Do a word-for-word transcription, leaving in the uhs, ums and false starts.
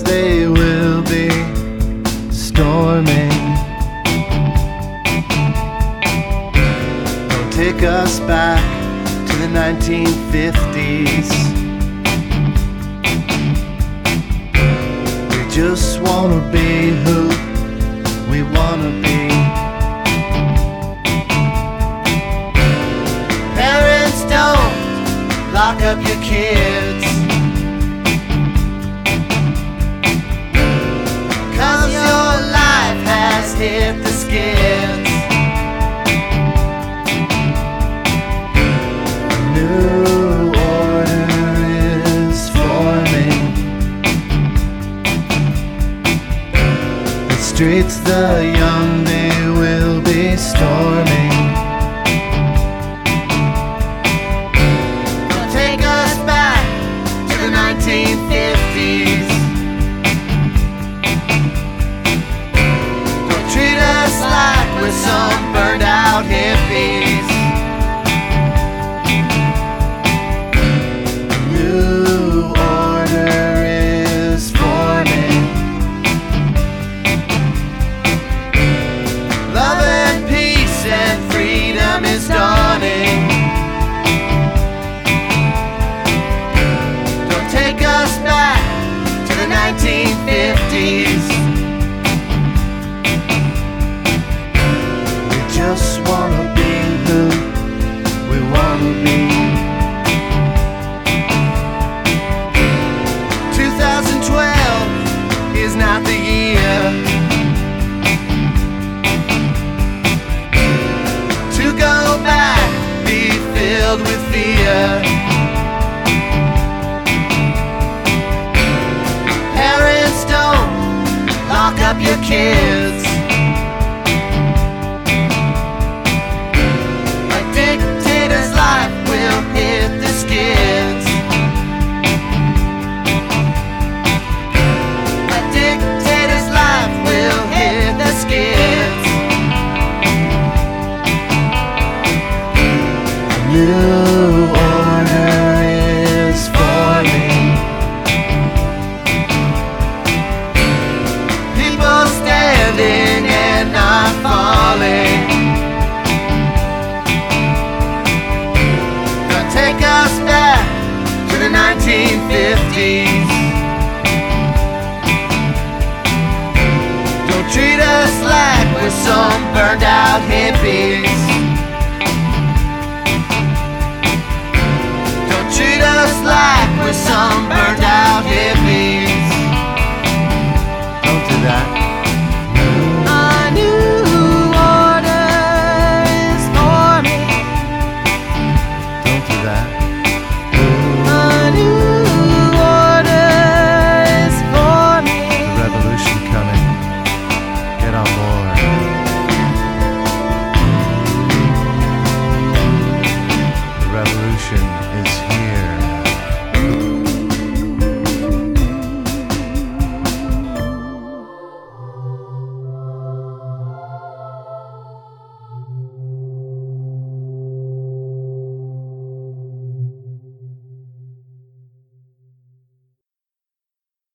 they will be storming. Don't take us back to the nineteen fifties. We just wanna be who we wanna be. Parents, don't lock up your kids, 'cause your life has hit the skids. A new order is forming. The streets the young they will be storming. nineteen fifties. Don't treat us like we're some burned out hippies. A new order is forming. Love and peace and freedom is dawning. Take us back to the nineteen fifties. We just wanna be who we wanna be. twenty twelve is not the year to go back, be filled with fear. Lock up your kids. A dictator's life will hit the skids. A dictator's life will hit the skids. A new order is forming. And not falling. Don't take us back to the nineteen fifties. Don't treat us like we're some burned out hippies.